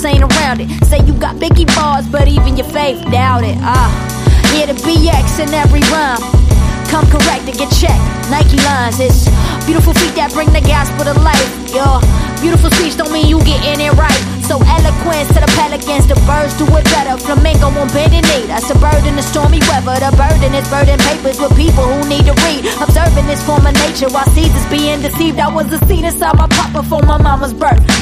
just ain't around it. Say you got Biggie bars, but even your faith doubt it. Here to BX in every rhyme. Come correct and get checked. Nike lines, it's beautiful feet that bring the gospel to life. Yo, beautiful speech don't mean you getting it right. So eloquence to the pelicans, the birds do it better. Flamingo on bending knee, that's a bird in the stormy weather. The burden is burden papers with people who need to read. Observing this form of nature while seeds is being deceived. I was a seed inside my papa for my mama's birth.